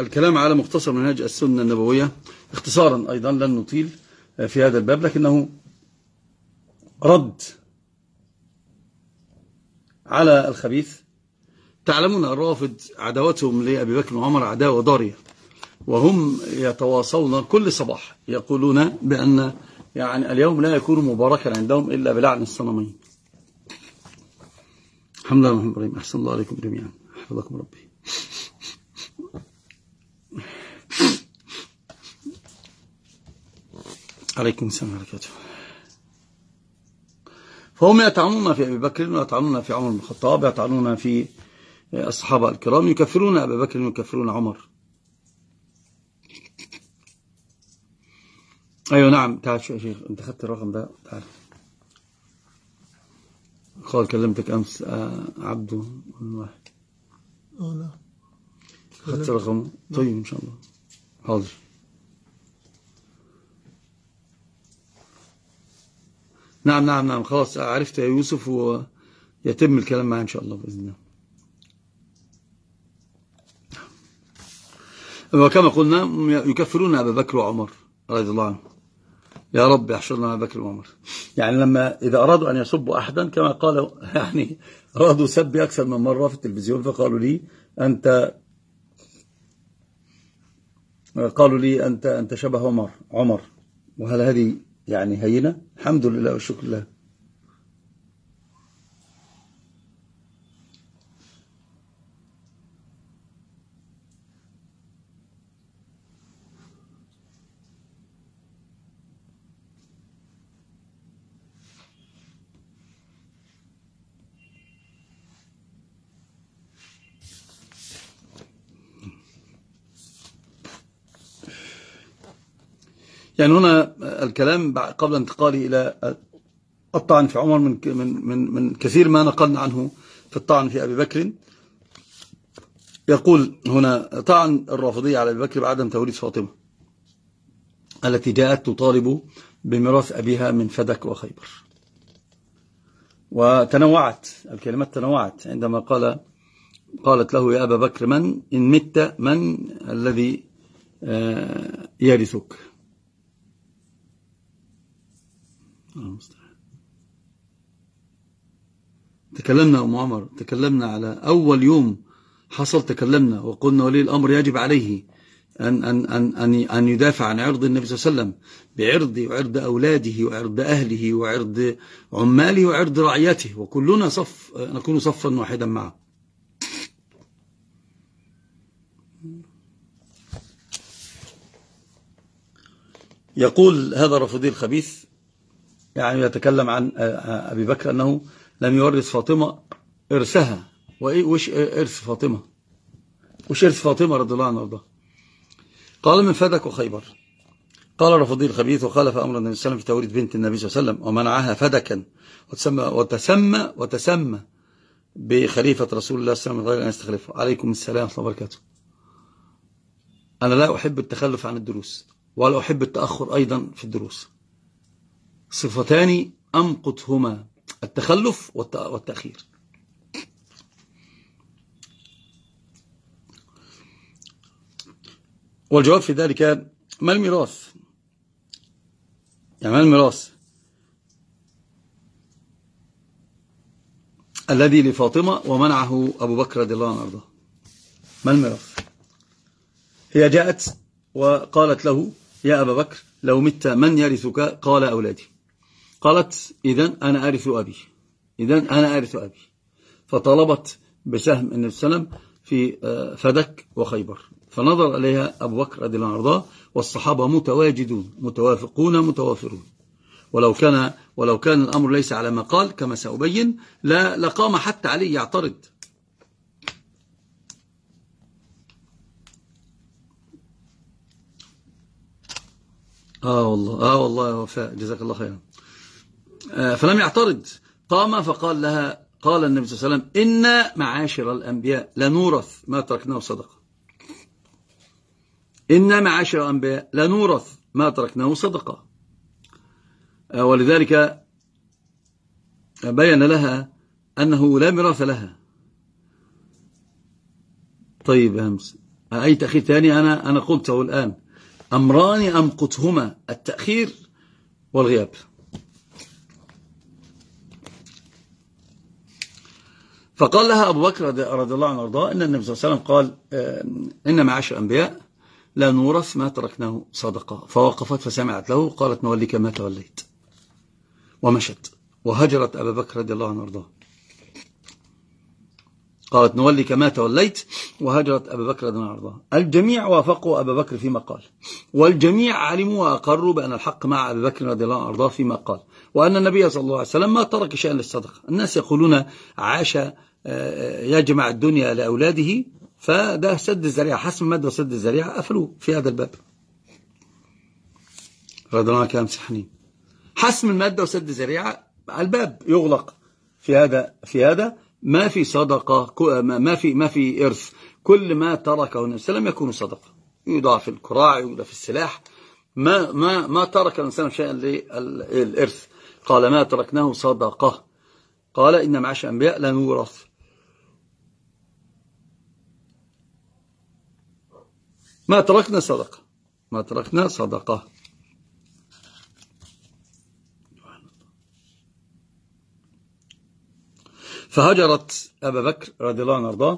الكلام على مختصر منهاج السنة النبوية اختصارا أيضا، لن نطيل في هذا الباب، لكنه رد على الخبيث. تعلمون الرافض عداوتهم لأبي بكر وعمر عداوة ضارية، وهم يتواصون كل صباح يقولون بأن يعني اليوم لا يكون مباركا عندهم إلا بلعن الصنمين. الحمد لله محمد إبراهيم، أحسن الله عليكم جميعا، حفظكم ربي. عليكم السلام عليكم. فهم يطعنون في أبي بكر ويطعنون في عمر بن الخطاب، يطعنون في الصحابة الكرام، يكفرون أبي بكر ويكفرون عمر. أيوة نعم، تعال شو يا شيخ، أنت خدت الرقم ده، تعال. قال كلمتك أمس عبده واحد. لا خدت رقمه؟ طيب إن شاء الله، حاضر. نعم خلاص عرفت يا يوسف، ويتم الكلام معه إن شاء الله بإذن الله. وكما قلنا يكفرون أبا بكر وعمر رضي الله عنه. يا رب يحشرنا أبا بكر وعمر. يعني لما إذا أرادوا أن يسبوا أحدا كما قالوا، يعني أرادوا سبي أكثر من مرة في التلفزيون، فقالوا لي أنت شبه عمر. وهل هذه يعني هينة؟ الحمد لله والشكر لله. يعني هنا الكلام قبل انتقالي إلى الطعن في عمر من كثير ما نقلنا عنه في الطعن في أبي بكر. يقول هنا طعن الرافضية على أبي بكر بعدم توريث فاطمة التي جاءت تطالب بميراث أبيها من فدك وخيبر. وتنوعت الكلمات، تنوعت عندما قالت له يا أبا بكر إن مت من الذي يرثك. تكلمنا أم عمر، تكلمنا على أول يوم حصل، تكلمنا وقلنا ولي الأمر يجب عليه أن يدافع عن عرض النبي صلى الله عليه وسلم بعرضه وعرض أولاده وعرض أهله وعرض عماله وعرض رعيته، وكلنا نكون صفا واحدا معه. يقول هذا الرافضي الخبيث، يعني يتكلم عن أبي بكر أنه لم يورث فاطمة إرثها. وإيش إرث فاطمة؟ وش إرث فاطمة رضي الله عنها وارضاها؟ قال من فدك وخيبر. قال الرافضي الخبيث وخالف أمر النبي صلى الله عليه وسلم في توريث بنت النبي صلى الله عليه وسلم ومنعها فدكا، وتسمى بخليفة رسول الله صلى الله عليه وسلم من غير أن يستخلفه. عليكم السلام ورحمة الله وبركاته. أنا لا أحب التخلف عن الدروس ولا أحب التأخر أيضا في الدروس، صفتان أمقتهما، التخلف والتأخير. والجواب في ذلك ما الميراث؟ يعني ما الميراث الذي لفاطمة ومنعه أبو بكر رضي الله عنه وارضاه؟ ما الميراث؟ هي جاءت وقالت له يا أبا بكر لو مت من يرثك؟ قال أولادي. قالت إذن أنا أرث أبي. فطلبت بسهم النبي صلى الله عليه وسلم في فدك وخيبر، فنظر إليها أبو بكر رضي الله عنه وارضاه والصحابة متواجدون متوافقون متوافرون. ولو كان الأمر ليس على ما قال كما سأبين لقام حتى علي يعترض. والله يا وفاء جزاك الله خيرا. فلم يعترض، قام فقال لها، قال النبي صلى الله عليه وسلم إنا معاشر الأنبياء لنورث ما تركناه صدقة. إنا معاشر الأنبياء لنورث ما تركناه صدقة. ولذلك بين لها أنه لا ميراث لها. طيب يا همس، أي تأخير ثاني؟ أنا قلته الآن، أمران أمقتهما: التأخير والغياب. فقال لها أبو بكر رضي الله عنه وارضاه إن النبي صلى الله عليه وسلم قال إن معاشر الأنبياء لا نورث ما تركناه صدقة. فوقفت فسمعت له، قالت: نوليك ما توليت. ومشت وهجرت أبا بكر رضي الله عنه وارضاه. قالت: نوليك ما توليت، وهجرت أبا بكر رضي الله عنه وارضاه. الجميع وافقوا أبا بكر فيما قال، والجميع علموا وأقروا بأن الحق مع أبي بكر رضي الله عنه وارضاه فيما قال، وأن النبي صلى الله عليه وسلم ما ترك شيئا للصدقة. الناس يقولون عاش يجمع الدنيا لأولاده، فده سد الذريعة، حسم مادة وسد الذريعة قفلوه في هذا الباب. رضي الله عنه كلام سحنين. حسم المادة وسد الذريعة، الباب يغلق في هذا ما في صدقة، ما في إرث. كل ما تركه النبي صلى الله عليه وسلم يكون صدقة، يوضع في الكراع، يوضع في السلاح. ما ترك الإنسان شيئا للإرث. قال: ما تركناه صدقة. قال: إن معاشر الأنبياء لا نورث. ما تركنا صدقة، ما تركنا صدقة. فهجرت أبا بكر رضي الله عنه وارضاه،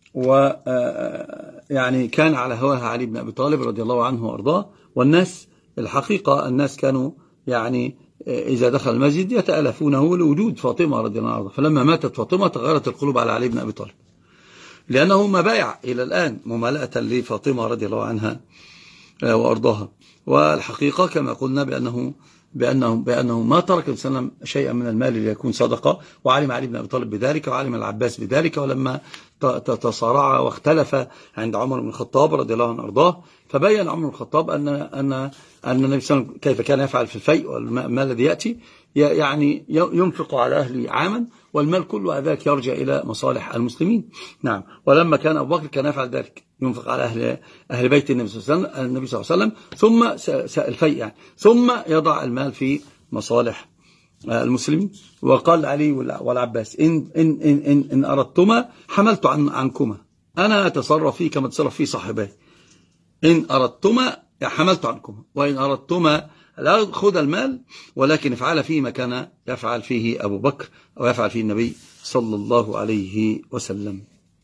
ويعني كان على هواها علي بن أبي طالب رضي الله عنه وارضاه. والناس الحقيقة الناس كانوا يعني إذا دخل المسجد يتألفونه لوجود فاطمة رضي الله عنها. فلما ماتت فاطمة تغيرت القلوب على علي بن أبي طالب، لأنه مبايع إلى الآن ممالأة لفاطمة رضي الله عنها وأرضاها. والحقيقة كما قلنا بأنه ما ترك الإنسان شيئا من المال ليكون صدقة، وعلم علي بن أبي طالب بذلك، وعلم العباس بذلك. ولما تصارع واختلف عند عمر بن الخطاب رضي الله عنه وأرضاه، فبين عمر بن الخطاب أن النبي صلى الله عليه وسلم كيف كان يفعل في الفيء، والمال الذي يأتي يعني ينفق على أهله عاما، والمال كله ذلك يرجع إلى مصالح المسلمين. نعم. ولما كان أبو بكر كان يفعل ذلك، ينفق على أهل بيت النبي صلى الله عليه وسلم، ثم الفيء يعني، ثم يضع المال في مصالح المسلمين. وقال علي والعباس: إن أردتما حملت عنكما، أنا أتصرف فيه كما تصرف فيه صاحبي. إن أردتما حملت عنكما، وإن أردتما لا خذ المال، ولكن افعل فيه ما كان يفعل فيه أبو بكر أو يفعل فيه النبي صلى الله عليه وسلم.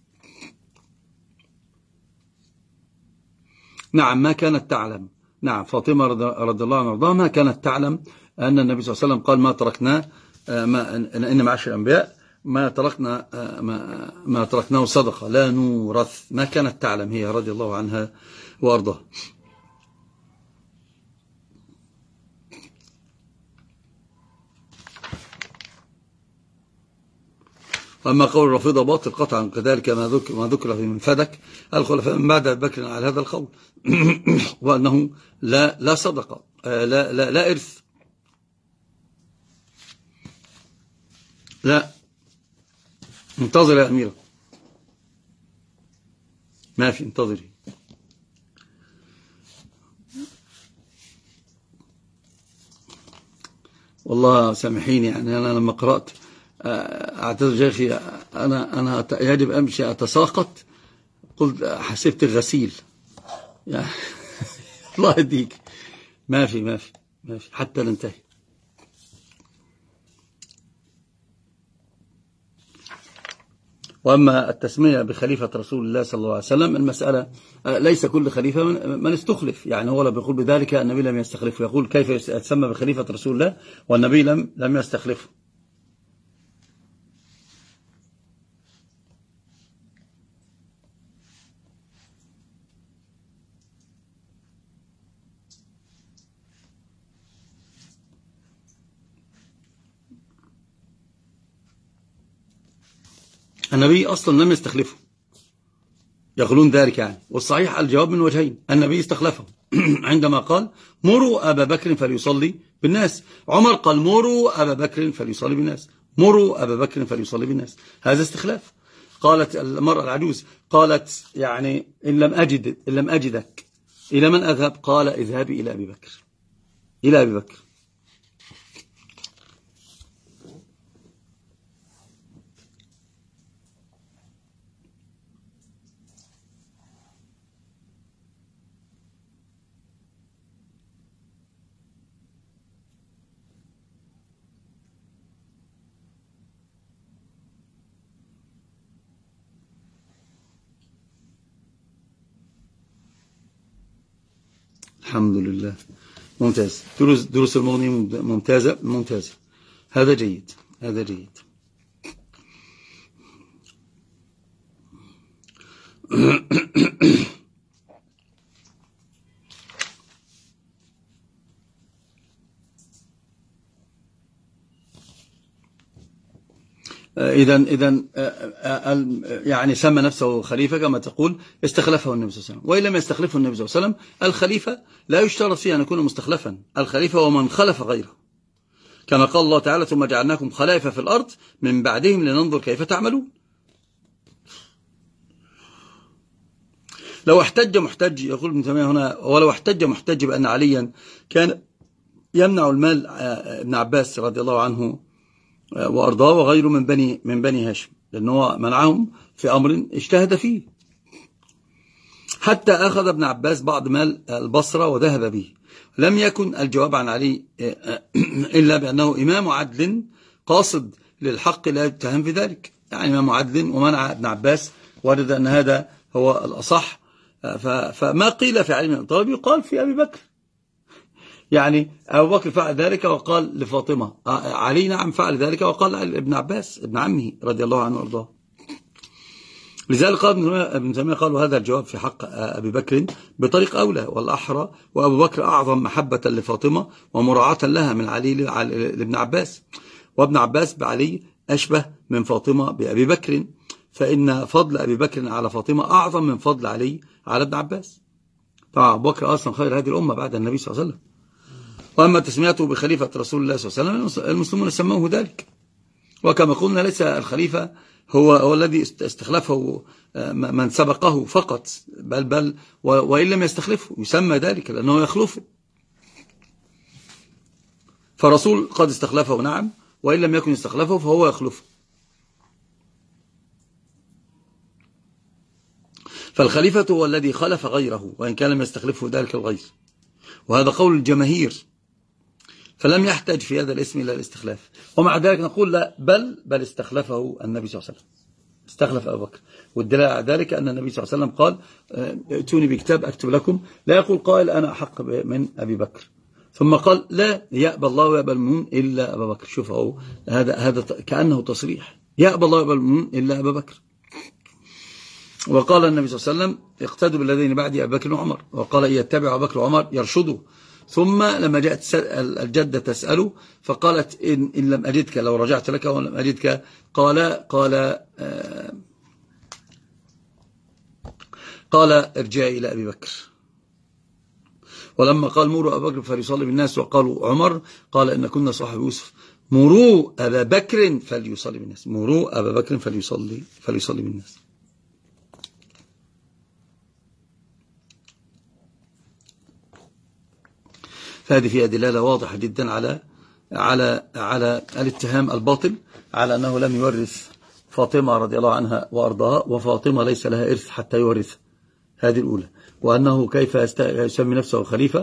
نعم. ما كانت تعلم، نعم، فاطمة رضي الله عنها وارضاها ما كانت تعلم أن النبي صلى الله عليه وسلم قال: ما تركنا إن معاشر الأنبياء ما تركناه صدقة لا نورث. ما كانت تعلم هي رضي الله عنها وارضاها. أما قول الرافضة باطل قطعا، كذلك ما ذكر في من فدك الخلفاء من بعد أبي بكر على هذا القول، وأنه لا صدقة، لا إرث، لا. انتظر يا أميرة، ما في، انتظري. والله سامحيني، يعني أنا لما قرأت أعتذر يا أخي، أنا يجب أمشي أتساقط، قلت حسبت الغسيل يعني. الله يهديك. ما في حتى ننتهي. وأما التسمية بخليفة رسول الله صلى الله عليه وسلم، المسألة ليس كل خليفة من استخلف، يعني هو لا بيقول بذلك النبي لم يستخلفه، يقول كيف يتسمى بخليفة رسول الله والنبي لم يستخلفه. النبي أصلا لم يستخلفه، يقولون ذلك يعني. والصحيح الجواب من وجهين: النبي استخلفه عندما قال: مروا أبا بكر فليصلي بالناس. عمر قال: مروا أبا بكر فليصلي بالناس، مروا أبا بكر فليصلي بالناس. هذا استخلاف. قالت المرأة العجوز، قالت يعني: إن لم أجدك إلى من أذهب؟ قال: اذهبي إلى أبي بكر، إلى أبي بكر. الحمد لله. ممتاز. دروس المغني ممتازة. هذا جيد. إذن يعني سمى نفسه خليفة كما تقول، استخلفه النبي صلى الله عليه وسلم. وإن لم يستخلفه النبي صلى الله عليه وسلم، الخليفة لا يشترط فيه أن يكون مستخلفا، الخليفة هو من خلف غيره، كما قال الله تعالى: ثم جعلناكم خلائف في الأرض من بعدهم لننظر كيف تعملون. لو احتج محتج، يقول ابن تيمية هنا: ولو احتج محتج بأن عليا كان يمنع المال ابن عباس رضي الله عنه وأرضاه وغيره من بني هاشم، لأنه منعهم في أمر اجتهد فيه، حتى أخذ ابن عباس بعض مال البصرة وذهب به. لم يكن الجواب عن علي إلا بأنه إمام عدل قاصد للحق لا يتهم في ذلك، يعني إمام عدل ومنع ابن عباس، ورد أن هذا هو الأصح. فما قيل في علي بن أبي طالب يقال في أبي بكر، يعني أبو بكر فعل ذلك وقال لفاطمة، علي نعم فعل ذلك وقال ابن عباس ابن عمه رضي الله عنه وارضاه. لذلك قال ابن تيمية قالوا هذا الجواب في حق أبي بكر بطريق أولى والأحرى، وأبو بكر أعظم محبة لفاطمة ومراعاة لها من علي لابن عباس، وابن عباس بعلي أشبه من فاطمة بأبي بكر، فإن فضل أبي بكر على فاطمة أعظم من فضل علي على ابن عباس. طبعا أبو بكر أصلا خير هذه الأمة بعد النبي صلى الله عليه وسلم. وأما تسميته بخليفة رسول الله صلى الله عليه وسلم، المسلمون سموه ذلك، وكما قلنا ليس الخليفة هو الذي استخلفه من سبقه فقط، بل وإن لم يستخلفه يسمى ذلك لأنه يخلفه. فرسول قد استخلفه نعم، وإن لم يكن استخلفه فهو يخلفه. فالخليفة هو الذي خلف غيره وإن كان لم يستخلفه ذلك الغير، وهذا قول الجماهير، فلم يحتاج في هذا الاسم إلى الاستخلاف. ومع ذلك نقول لا، بل استخلفه النبي صلى الله عليه وسلم، استخلف أبو بكر. والدليل على ذلك أن النبي صلى الله عليه وسلم قال: ائتوني بكتاب أكتب لكم. لا يقول قائل أنا أحق من أبي بكر، ثم قال: لا يأبى الله ويأبى المؤمنون إلا أبا بكر. شوف هذا كأنه تصريح، يأبى الله ويأبى المؤمنون إلا أبا بكر. وقال النبي صلى الله عليه وسلم: اقتدوا بالذين بعدي أبي بكر وعمر. وقال: إن يتبع أبو بكر وعمر يرشدوا. ثم لما جاءت الجدة تسأله فقالت: إن لم أجدك، لو رجعت لك ولم أجدك، قال ارجعي إلى أبي بكر. ولما قال: مروا أبا بكر فليصلي بالناس، وقالوا عمر، قال: إن كنا صاحب يوسف، مروا أبا بكر فليصلي بالناس، مروا أبا بكر فليصلي بالناس. فهذه فيها دلالة واضحة جدا على الاتهام الباطل، على أنه لم يورث فاطمة رضي الله عنها وأرضاها، وفاطمة ليس لها إرث حتى يورث. هذه الأولى. وأنه كيف يسمي نفسه خليفة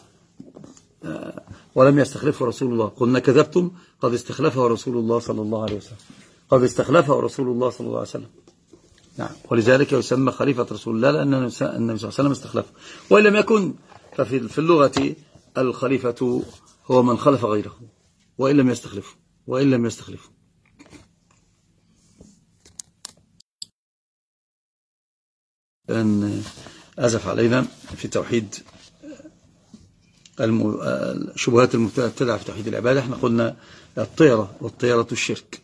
ولم يستخلفه رسول الله. قلنا كذبتم، قد استخلفه رسول الله صلى الله عليه وسلم، قد استخلفه رسول الله صلى الله عليه وسلم. نعم. ولذلك يسمى خليفة رسول الله لأن النبي صلى الله عليه وسلم استخلفه. وإن لم يكن ففي اللغة الخليفة هو من خلف غيره وإن لم يستخلفه. أن أزف علينا في توحيد الشبهات المبتدعة في توحيد العبادة. احنا قلنا الطيرة، والطيرة الشرك،